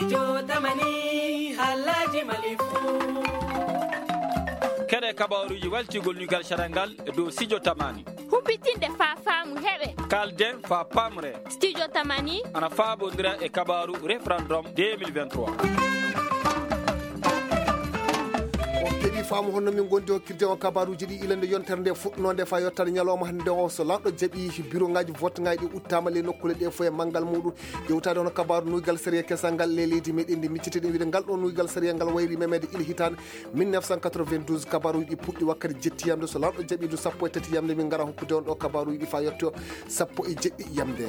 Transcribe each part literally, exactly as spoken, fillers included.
studio tamani halaji malifu kere kabaruji waltigol nugal sharangal do studio tamani humpitinde fa famu hebe kalden fa pamre studio tamani ana fabondira e kabaru referendum deux mille vingt-trois keɓi faamu honno min gondi hokkirde o kabaruji ɗi ilande yontere nde fuɗɗonode fa yottade ñalawma hande o so lamɗo jaaɓi bureau ngaji vote ngaji ɗi uttama le nokkule ɗe fo e manggal muɗum ƴewtade hono kabaru nuygal série kesal ngal le leydi meɗen ndi micciteɗen wiide ngal ɗo nuygal série ngal wayri memede ila hitande mille neuf cent quatre-vingt-douze kabaruji ɗi puɗɗi wakkati jetti yamde so lamɗo jaaɓi du sappo e tati yamde min gara hokkude on ɗo kabaruji ɗi fa yetto sappo e jeɗɗi yamde.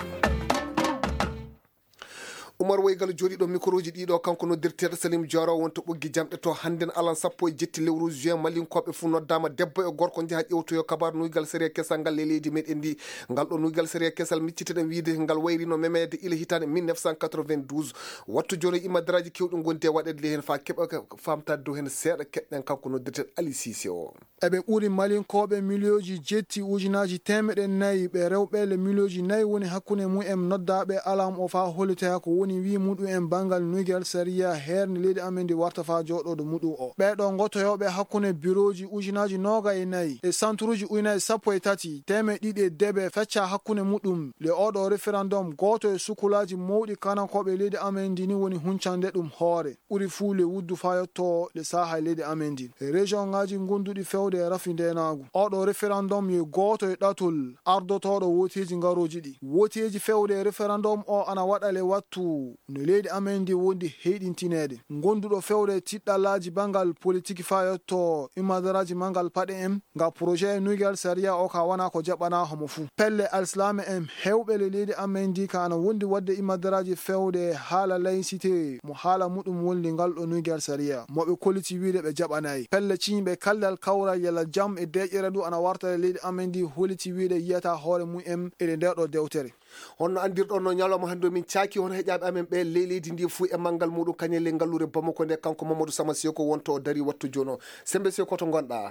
Oumar Woygal jooɗiɗo micro ji ɗiɗo kanko noddirteɗo Salim Diaro wonto ɓoggi jamɗe to hannden alan sappo e jetti lewru juin malinkoɓe fuu noddama debbo e gorko jaaha ƴewtoyo kabaru nuygal série kesal ngal le leydi meɗen ndi ngal ɗo nuygal série kesal micciteɗen wiide ngal wayrino memede ila hitande mille neuf cent quatre-vingt-douze wattu joni imadaraji kewɗi gondi e waɗede hen fa keɓa famtade dow hen seeɗa keɗɗen kanko noddirteɗo Ali Cissé o. eɓe ɓuuri malinkoɓe milioji jetti ujunaji temeɗe nayyi ɓe rewɓe le milioji nayyi woni hakkude mumen noddaɓe alam o fa hollitoya ko woni wi muɗum en bangal nuygal séria herne leydi amen ndi warta fa joɗoɗo muɗum o ɓeɗo gottoyoɓe hakkude bureau ji ujunaji noga e nayyi e centre ji ujunaji sappo e tati teme ɗiɗi e deɓe fecca hakkude muɗum le oɗo référendum goto e sukulaji mawɗi kanankoɓe leydi amen ndi ni woni huncande ɗum hoore ɓuuri fuu le wuddu fa yetto le saha leydi amen ndi e région ngaji gonduɗi fewde e rafi ndenagu oɗo référendum ye goto e ɗatol ardotoɗo woteji ngaroji ɗi woteji fewde e référendum o ana waɗale wattu no leydi amen ndi wondi heyɗintinede gonduɗo fewde tiɗɗallaji bangal politique fa yetto imadaraji mangal paɗe en nga projet nuygal séria o ka wana ko jaɓana homo fuu pelle alislame en hewɓe le leydi amen ndi ka ana wondi wadde imadaraji fewde haala laïcité mo haala muɗum wolli ngal ɗo nuygal séria moɓe koliti wiide ɓe jaɓanayi pelle ciñɓe kaldal kawra yalla jam e deƴƴere ɗu ana warta le leydi amen ndi holiti wiide yiyata hoore mumen eɗe ndeɗo dewtere honno andirɗon no ñalawma hande min caaki hono heƴaɓe amen ɓe leydi ndi fuu e manggal muɗum kañelle ngallure Bamako nde kanko Mamadou Sama Seko wonto o dari wattu joni o sembe Seko to gonɗa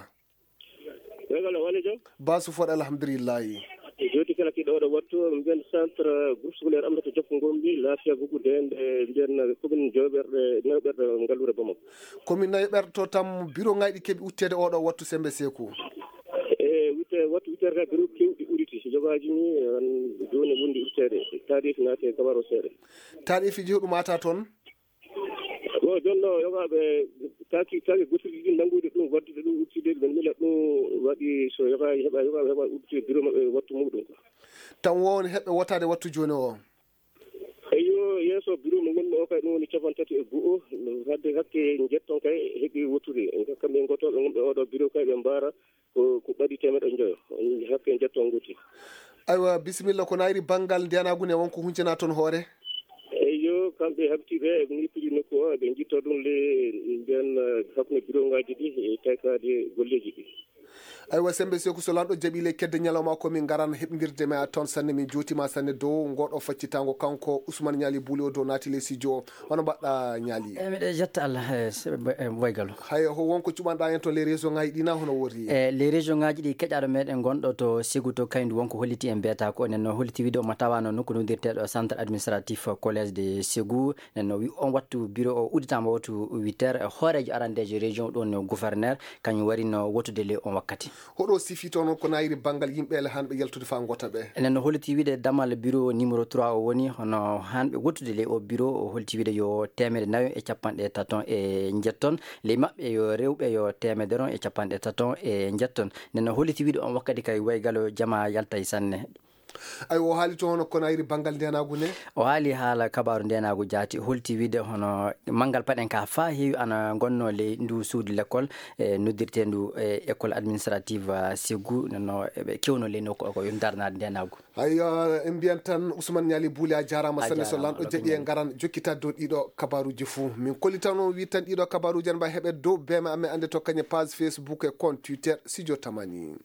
wegala wali jom basu foɗ alhamdulillahi joti kala kiɗo ɗo wattu mbiyen centre groupe scolaire amata jokko gombi lafiya gugude hende mbiyen commune joɓerɗe nawɓerɗe ngallure Bamako commune nawɓerɗe to tam bureau ngaji keeɓi uttede oɗo wattu sembe Seko e witte wattu wittede ka bureau kewɗi uriti so jogaji ni joni wondi uttede tarifi naate kabaro seeɗa tarifi jeeɗum ata toon o jonno yogaɓe taki taki gotirɗi ɗi nangude ɗum waddude ɗum uttide ɓe mila ɗum waɗi so yoga heɓa yoga heɓa uttide bureau maɓɓe wattu muɗum ko tan won heɓɓe wottade wattu joni o eyo yeeso bureau mo gonmi o kay ɗum woni capan tati e go'o hadde hakke jetton kay heeɓi wottude kamɓe gotoɓe gonɓe oɗo bureau kay ɓe mbara ko ko ɓaɗi temeɗo joyo hakke jetton goti aywa bisimilla ko nayri banggal ndenagu ne wonko huncana toon hoore eyo kamɓe habtiɓe ni piɗi nokku o ɓe jitto ɗum le mbiyen hakkude bureau ngaji ɗi e taykade golleji ɗi aywa sembe Seko so lamɗo jaaɓile kedde ñalawma komin garan heɓdirde ma toon sanne min jotima sanne dow goɗo faccitango kanko Ousmane Ñaali Bouli o dow naati le studio o hono mbaɗɗa Ñaali e miɗe jetta Allah Woygal hay ho wonko cuɓanɗa hen to les région ngaji ɗi na hono wori e les région ngaji ɗi keƴaɗo meɗen gonɗo to Ségu to Kayndu wonko holliti en mbiyata ko nen holliti wiide omo tawano nokku nodirteɗo centre administratif collège de Ségu nen wi on wattu bureau o udditama wattu huit heures hoorejo arandejo région ɗon gouverneur kañum warino wottude le on wakkati hoɗo sifi toon ko nayri banggal yimɓele hanɓe yaltude fa gota ɓe enen holliti wiide damal bureau numéro trois o woni hono hanɓe wottude le o bureau o holliti wiide yo temedde nayo e capanɗe taton e jetton ley mabɓe yo rewɓe yo temedere on e capanɗe taton e jetton nen holliti wiide on wakkati kay Woygalo jama yaltay sanne ay o haali to hono ko nayri banggal ndenagu ne o haali haala kabaru ndenagu jaati holti wiide hono mangal paɗen ka fa heewi ana gonno le ndu suudu l'école e noddirte ndu e école administrative Ségu nono eɓe kewno le nokku ko yo darnade ndenagu ay en mbiyan tan Ousmane Ñaali Bouli a jarama sanne so lamɗo jaaɓi e garan jokkita dow ɗiɗo kabaruji fou min kollitano wi tan ɗiɗo kabaruji en mba heɓe dow bema amen ande to kañe page Facebook e compte Twitter Studio Tamani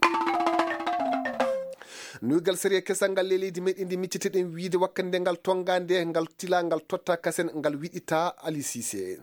nuygal série kesal ngal leydi meɗen ndi micciteɗen wiide wakkande ngal tongande ngal tila ngal totta kasen ngal wiɗita Ali Cissé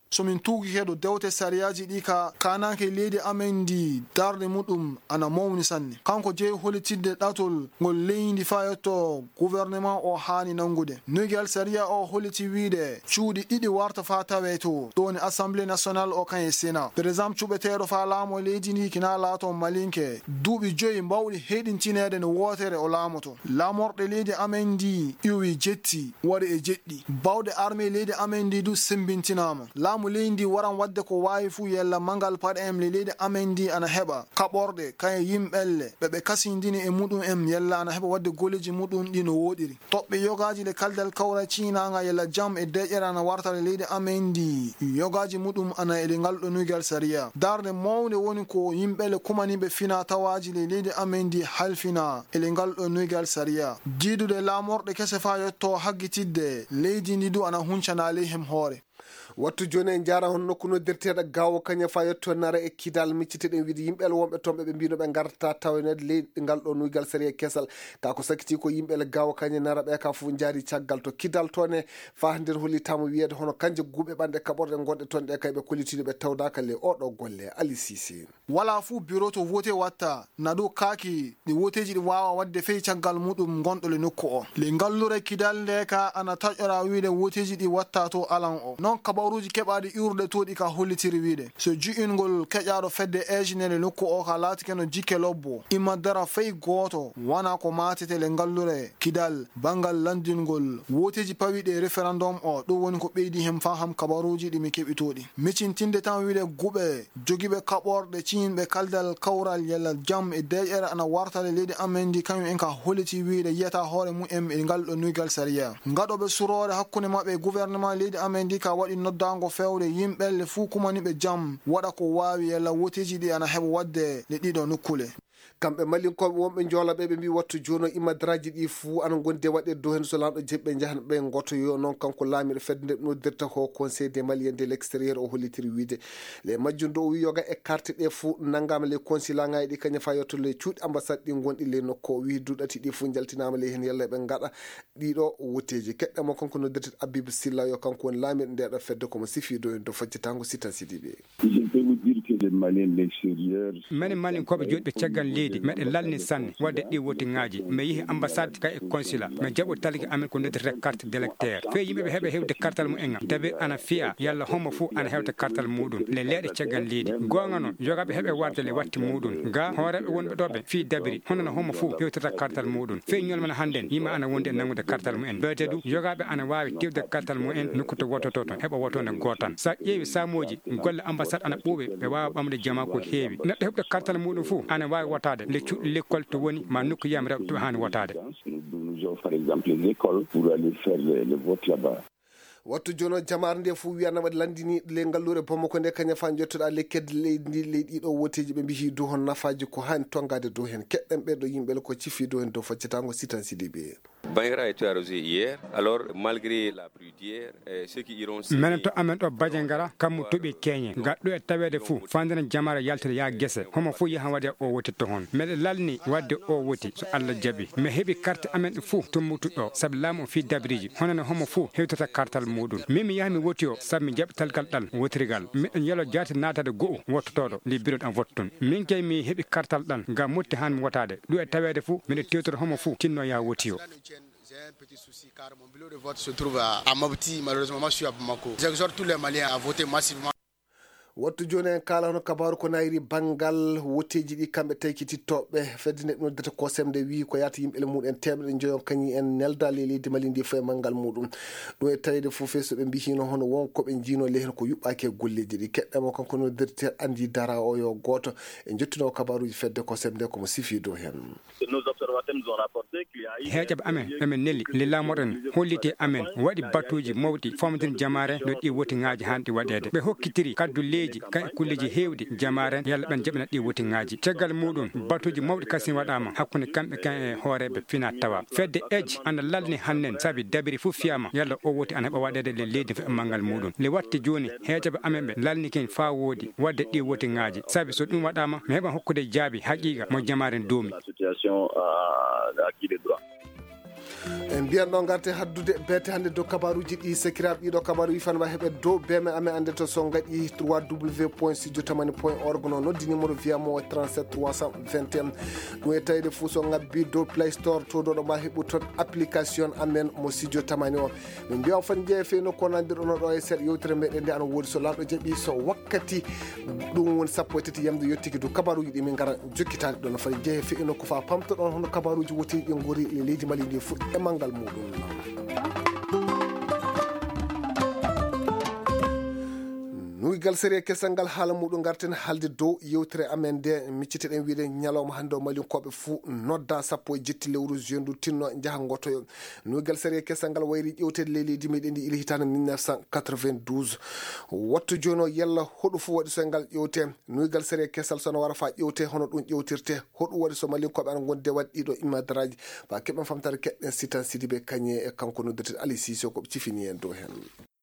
somin tugi heɗo dewte sariyaji ɗi ka kanake leydi amen ndi darde muɗum ana mawni sanne kanko jeeyi holitidde ɗatol ngol leydi fa yetto gouvernement o hani nangude noygel sariya o holiti wiide cuuɗi ɗiɗi warta fa tawe to ɗoni assemblée nationale o kan e sénat par exemple cuɓeteɗo fa laamo leydi ndi kina laato malinke duuɓi joyi mbawɗi heɗintinede no wotere o laamoto laamorɗe leydi amen ndi iwi jetti waɗi e jeɗɗi bawɗe armée leydi amen ndi du sembintinama laamu leydi waran wadde ko wawi fu yella mangal paɗe em le leydi amen ndi ana heɓa kaɓorɗe kaye yimɓelle ɓeɓe kasindini e muɗum em yella ana heɓa wadde golleji muɗum ɗi no woɗiri toɓɓe yogaji le kaldal kawra cinaga yella jam e deƴƴere ana wartare leydi amen ndi yogaji muɗum ana ele ngalɗo nuygal sariya darde mawde woni ko yimɓele kumaniɓe fina tawaji le leydi amen ndi halfina ele ngalɗo nuygal sariya jiidude laamorɗe kese fa yetto haggitidde leydi ndi du ana huncana leyhem hoore wattu joni en jara hon nokku noddirteɗo gawo kaña fa yetto nara e kidal micciteɗen wiide yimɓele wonɓe toon ɓeɓe mbino ɓe garta tawnede leydi ngal ɗo nuygal série kesal kako sakiti ko yimɓele gawo kaña nara ɓe ka fof jaari caggal to kidal toon e fa nder hollitama wiyede hono kanje guuɓe ɓanɗe kaɓorɗe gonɗe toon ɗe kayɓe kollitiɗo ɓe tawdaka le oɗo golle Ali Cissé wala fuu bureau to vote watta na ɗo kaaki ɗi woteji ɗi wawa wadde fey caggal muɗum gonɗo le nokku o le ngallure kidal nde ka ana taƴƴora wiide woteji ɗi watta to alan o non kabaruji keɓaɗi iwrde toɗi ka hollitiri wiide so ju'ingol keƴaɗo fedde ejinele nokku o ka laatike no jikke lobbo imma dara fey goto wona ko matete le ngallure kidal bangal landingol woteji pawiɗe référendum o ɗum woni ko ɓeydi hem fa ham kabaruji ɗi mi keɓitoɗi miccintinde tan wiide guɓe jogiɓe kaɓorɗe ciinɓe kaldal kawral yella jam e deƴƴere ana wartale leydi amen ndi kañum en ka holliti wiide yiyata hoore mumen e ngal ɗo nuygal sariya ngaɗoɓe surore hakkunde mabɓe e gouvernement leydi amen ndi ka waɗi noddago fewde yimɓelle fuu kumaniɓe jam waɗa ko wawi yalla woteji ɗi ana heɓa wadde le ɗiɗo nokkule kamɓe malinkoɓe wonɓe joolaɓe ɓe mbi wattu joni o immadaraji ɗi fuu ana gondi waɗe dow hen so lamɗo jeɓɓe jahan ɓe goto yo noon kanko laamiɗo fedde nde noddirta ko conseil des maliens de l' extérieur o hollitiri wiide le majjundo o wi yoga e carte ɗe fuu naggama le consulat ngaji ɗi kaña fa yetto le cuuɗi ambassade ɗi gonɗi le nokku o wi duɗati ɗi fuu jaltinama le hen yalla ɓe gaɗa ɗiɗo woteji keɗɗamo kanko noddirta Abibou Silla yo kanko woni laamiɗo ndeɗo fedde komo sifi do en do faccitango Sita Sidibé mene malinkoɓe joɗɓe caggal leydi meɗen lalni sanne wadde ɗi wotiŋaji mi yeehi ambassade ka e consulat mi jaɓo taliki amen ko noddirte carte d'électeur fe yimɓeɓe heeɓe hewde kartal mumen tawi ana fiya yalla homo fou ana hewta kartal muɗum le leeɗe caggal leydi gonga noon yogaɓe heeɓe warde le watti muɗum ga hooreɓe wonɓe ɗoɓe fi dabiri honono homo fou hewtata kartal muɗum fe ñolmana hannden yimɓe ana wondi e nangude kartal mumen ɓeyte du yogaɓe ana wawi tiwde kartal mumen nokku to wototo toon heeɓa wotode gotan sa ƴeewi samoji golle ambassade ana ɓuuɓe ɓe wawa ɓamde jama ko heewi neɗɗo heɓde kartal muɗum fou ana wawi wotade le cuuɗi l'école to woni ma nokku yiyam rewɓe to hani wotade par exemple les écoles pour aller faire le vote là-bas. wattu jono jamare nde fuu wiyana waɗi landini le ngallure Bamako nde kaña fa jottoɗa le kedde leydi ndi leydi ɗo woteji ɓe mbihi dow hon nafaji ko hani tongade dow hen keɗɗen ɓeɗo yimɓele ko cifi dow hen dow faccatango Sitan Sidibé. Bangira a été arrosé hier alors malgré la pluie d'hier ceux qui iront menen to amen ɗo baje ngara kammu toɓi keñe gaɗɗo e tawede fou fandena jamara yaltude ya guese homo fou yahan waɗe o wotitto hon meɗe lalni wadde o woti so Allah jaaɓi mi heeɓi carte amen ɗo fou tommutuɗo saabu laamu o fi dabiriji honono homo fou hewtata kartal muɗum min mi yaha mi woti o saabu mi jaɓi talgal ɗal wotrigal miɗen yelo jaati natade go'o wottotoɗo li bureau ɗan wotta toon min kay mi heeɓi kartal ɗal ngam motti han mi wotade ɗum e tawede fou miɗe tewtoto homo fou tinno ya woti o. J'ai un petit souci car mon bureau de vote se trouve à, à Mabti. Malheureusement, moi je suis à Bamako. J'exhorte tous les Maliens à voter massivement. wattu joni en kala hono kabaru ko nayri banggal woteji ɗi kamɓe taykitittoɓe fedde nde noddata ko semde wi ko yata yimɓele muɗum temɗe joyon kañi en nelda le leydi Mali ndi foye manggal muɗum ɗum e tawede fof so ɓe mbihino hono wonkoɓe jino le hen ko yuɓɓaki e golleji ɗi keɗɗemo kanko noddirte andi dara o yo goto e jottino kabaruji fedde ko semde komo sifi dow hen heeƴaɓe amen emen nelli le lamoɗen holliti amen waɗi batuji mawɗi famdin jamare no ɗi wotiŋaji hanɗi waɗede ɓe hokkitiri kaddu leydi ka e kulleji hewɗi jamaren yalla ɓen jaɓina ɗi wotiŋaji caggal muɗum batuji mawɗi kasi waɗama hakkude kamɓe kan e hooreɓe fina tawa fedde eje ana lalni hannen saabi dabiri fof fiyama yalla o woti ana heɓa waɗede le leydi fo e manggal muɗum le watti joni heeƴaɓe amen ɓe lalni ken fa woodi wadde ɗi wotiŋaji saabi so ɗum waɗama mi heɓan hokkude jaabi haqiqa mo jamaren doomi en mbiyan ɗo garte haddude bete hannde dow kabaruji ɗi sekiraɓe ɗiɗo kabaru wifanma heɓe dow beme amen ande to so gaɗi trois w point studio tamani point org no noddi numéro wiyamo trente-sept trois cent vingt et un ɗum e tawide fuu so ngabbi dow play store to ɗo ɗo ma heɓu toon application amen mo studio tamani o min mbiyan fan jeeya feyno ko nandirɗono ɗo e seeɗa yewtere meɗen nde ana woodi so lamɗo jaaɓi so wakkati ɗum woni sappo e tati yamde yettiki dow kabaruji ɗi min gara jokkitade ɗo no fadi jeeya feyno ko fa pamtoɗon hono kabaruji woti ɗi gori e leydi Mali ndi fuɗɗi e manggal muɗum. nuigal série kesal ngal haala muɗum garten haalde dow yewtere amen nde micciteɗen wiide ñalawma hannde o malinkoɓe fuu nodda sappo e jetti lewru juin du tinno jaaha gotoyo nuigal série kesal ngal wayri ƴewtede ley leydi meɗen ndi ila hitande mille neuf cent quatre-vingt-douze wattu joni o yalla hoɗo fuu waɗi so ngal ƴewte nuigal série kesal sono wara fa ƴewte hono ɗum ƴewtirte hoɗum waɗi so malinkoɓe ana gonde waɗi ɗiɗo imadaraji fa keɓen famtare keɗɗen sitan sidiɓe kañe e kanko noddete Ali Cissé koɓe cifini hen dow hen.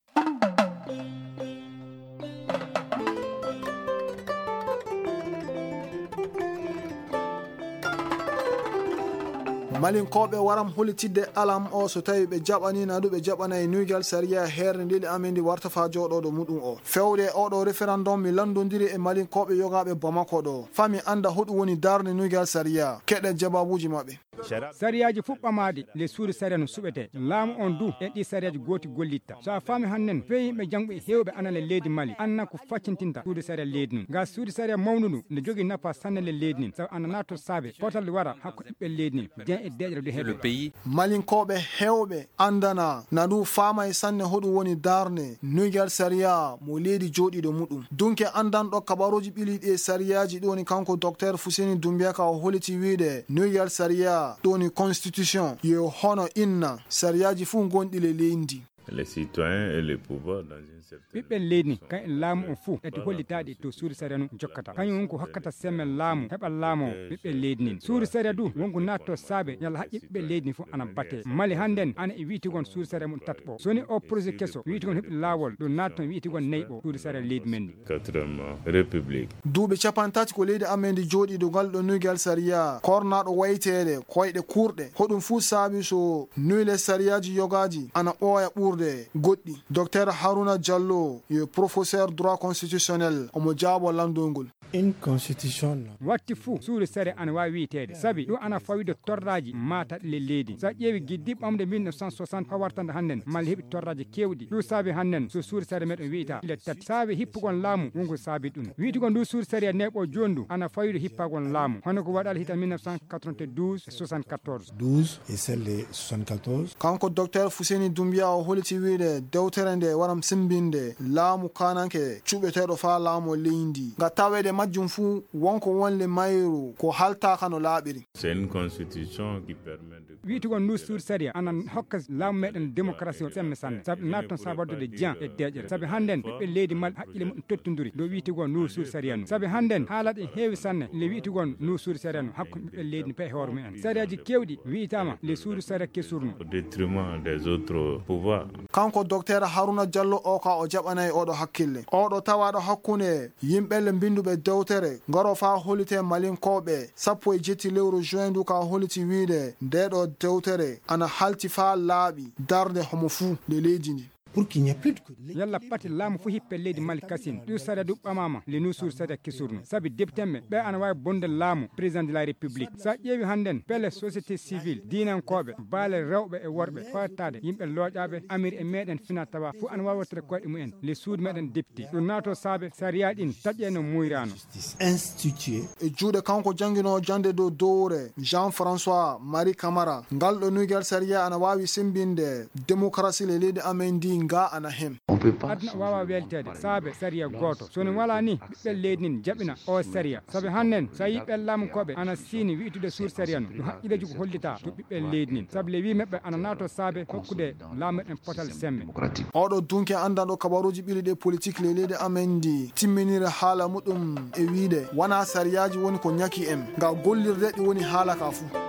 malinkoɓe waram holitidde alam o so tawi ɓe jaɓani nadu ɓe jaɓanayi nuigal saria herde ndeli amen ndi warta fa joɗoɗo muɗum o fewde oɗo référendum mi landodiri e malinkoɓe yogaɓe Bamako ɗo fami anda hoɗum woni darde nuigal saria keɗe jababuji mabɓe. sariyaji fuɓɓamade les suudu saria no suɓete laamu on du e ɗi sariyaji goti gollitta so a faami hannen fewi yimɓe jangɓe hewɓe anane leydi Mali anna ko faccintinta suudu saria leydi nun ga suudu saria mawnudu ne jogui nafa sannele leydi nin sabu ana nato saabe potal wara hakko ɓiɓɓe leydi nin jen e deƴre du heɓe pays malinkoɓe hewɓe andana nadu faama e sanne hoɗum woni darne nuigal saria mo leydi joɗiɗo muɗum dunke andanɗo kabaruji ɓiliɗi e sariyaji ɗoni kanko docteur Fouseni Doumbiyaka o holiti wiide nuigal saria ɗoni constitution yo hono inna sariyaji fuu gonɗi le leydi. Les citoyens et le pouvoir dans une certaine ɓiɓɓe leydi kan en laamu on fuu eti hollitaɗi to suudu saria nu jokkata kañum wonko hokkata semmel laamu heɓa laamu ɓiɓɓe leydi nin suudu saria du wonko natto saabe ñalla haƴƴi ɓiɓɓe leydi ni fof ana batte Mali hannden ana e wiitigon suudu saria mum tatɓo soni o projet kesso wiitigon heɓi laawol ɗo natton wiitigon nayyi suudu saria leydi men ndi quatrième république duuɓi capantati ko leydi amen ndi jooɗiɗo ngal ɗo nuigal saria kornaɗo waytede koyɗe kurɗe hoɗum fuu saabi so nuile sariyaji yogaji ana ɓooya ɓurde goɗɗi docteur Haruna Diallo yo professeur droit constitutionnel omo jaabo landongol. une constitution watti fuu suudu saria ana wawi wiitede sabi ɗum ana fawide torraji mataɗe le leydi sa ƴeewi guiddi ɓamde mille neuf cent soixante ha wartande hannen Mali heeɓi torraji kewɗi ɗum saabi hannen so suudu saria meɗen wiita ile tati saabi hippugon laamu wonko saabi ɗum wiitigon ndu suudu saria neɓo joni du ana fawide hippagon laamu hono ko waɗal hitan mille neuf cent quatre-vingt-douze et soixante-quatorze douze et celle de soixante-quatorze kanko docteur Fouseni Doumbia o holiti wiide dewtere nde waram simbinde laamu kananke cuɓeteɗo fa laamu leydi nga tawede majjum fuu wonko wonle mayru ko haltaka no laaɓiri. c'est une constitution qui permet de wiitigon ndu suudu saria ana hokka laamu meɗen démocratie o senne sanne saabi natton sa waddude dian e deƴƴere saabi hannden ɓiɓɓe leydi Mali haqqille mum tottodiri do wiitigon ndu suudu saria nu saabi hannden haalaɗe e heewi sanne le wiitigon ndu suudu saria nu hakkude ɓiɓɓe leydi pe hoore mumen sariyaji kewɗi wiitama le suudu saria kesurno au détriment des autres pouvoirs. kanko docteur Haruna Diallo o ka o jaɓanayi oɗo hakkille oɗo tawaɗo hakkunde yimɓelle binduɓe dewtere ngaro fa holite malinkoɓe sappo e jetti lewru juin du ka holiti wiide ndeɗo dewtere ana halti fa laaɓi darde homo fuu nde leydi ndi pour qu'il n'y ait plus de yalla pati laamu fu hippe leydi Mali kasine ɗum saria du ɓamama le nu suudu saria kesurno saabi députéɓe ɓe ana wawi bonde laamu président de la république sa ƴeewi hannden pelle société civile dinankoɓe baale rewɓe e worɓe fattade yimɓe looƴaɓe amiri e meɗen fina tawa fu ana wawi wattude koyɗe mumen le suudu meɗen député ɗum naato saabe saria ɗin taƴƴe no muyrano institué e juuɗe kanko jangguino jande dow dowre Jean François Marie Camara ngal ɗo nuigal saria ana wawi simbinde démocratie le leydi amen ndi nga ana hen aduna wawa weltede saabe saria goto soni wala ni ɓiɓɓe leydi nin jaɓina o saria saabi hannen sa yi ɓe laamukoɓe ana siini wiitude suudu saria no ɗum haqqileji ko hollita to ɓiɓɓe leydi nin saabi le wi meɓɓe ana nato saabe hokkude laamu meɗen potal semme oɗo dunke andanɗo kabaruji ɓiliɗe politique le leydi amen ndi timminire haala muɗum e wiide wona sariyaji woni ko ñaki en nga gollirde ɗi woni haala ka fuu